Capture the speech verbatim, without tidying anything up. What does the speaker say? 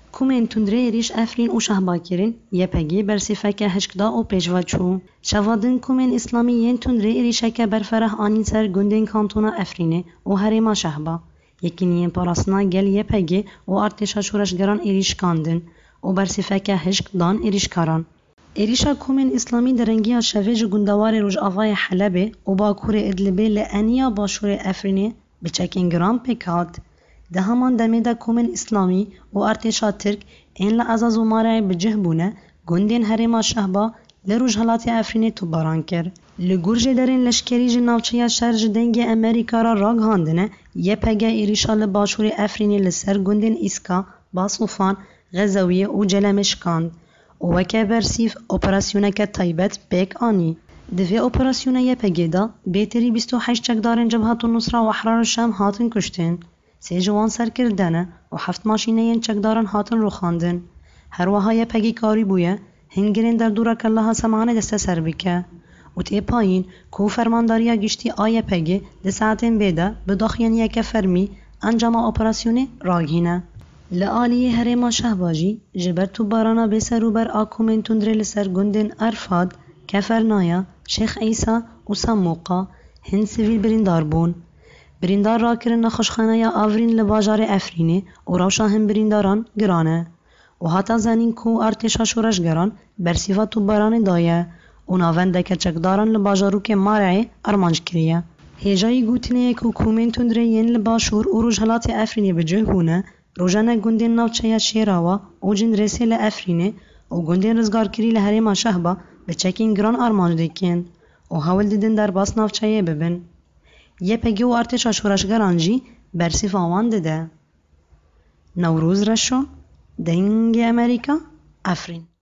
کومن تندره ایریش افرین و شهبا کرن یپگی برسیفک هشکدا و پیشوا چو شوادن کومن اسلامی ین تندره ایریشک برفره آنین سر گندن کانتونا افرینه و هرما شهبا یکینین پاراسنا گل یپگی و ارتشا شورشگران ایریش کاندن و برسیفک هشکدان ایریش کاران ایریشا کومن اسلامی درنگی شویج گندوار روج آوای حلبه و باکور ادلبه لانیا باشور افرینه بچکین گرام پیکات ده همان دمه ده کومن اسلامی و ارتشا ترک این لعزاز و مارای بجه بونه گندین هرما شهبا لروج هلاتی افرینه تو باران کر لگرج درین لشکری جناوچه شرج دنگ امریکا را راگ هاندنه یه پگه ایریشا لباشور افرینه لسر گندین ایسکا باصوفان غزویه و جلمش کاند و وکه برسیف اپراسیونه که تایبت بیک آنی دوی اپراسیونه یه پگه دا بیتری بیست و هشت چکدارن جبهات النصره و احرار الشام هاتن کشتن سه جوان سر کردنه و هفت ماشینه ین چکدارن هاتن رو خاندن هر وها یه پگی کاری بویه هنگرین در دورا کلها سمانه دسته سر بکه و تی پایین کو فرمانداریا گشتی آیه پگی ده ساعتین بیده بداخین یک فرمی انجام اپراسیونه راگینه لآلیه هرما شهباجی جبر تو بارانا بسر و بر آکومن تندره لسر گندن ارفاد کفرنایا شیخ عیسی و سموقا هن سویل بریندار بون بریندار را کرن نخوشخانه یا آورین لباجار افرینه و روشا هم برینداران گرانه و حتی زنین کو ارتشا شورشگران برسیفا تو باران دایه و ناونده که چکداران لباجارو که مارعه ارمانج کریه هیجایی گوتنه که کومن تندره ین لباشور و روجهلات افرینه بجه بونه روزانه گندین ناوچه شیراوا و جن رسی لافرینه و گندین رزگار کری لهرما شهبا به چکین گران آرمانج دکن و حاول دیدن در باس ناوچه ببن یه پگی و ارتشا شورشگران جی برسیف آوان دده نوروز رشو دنگ امریکا افرین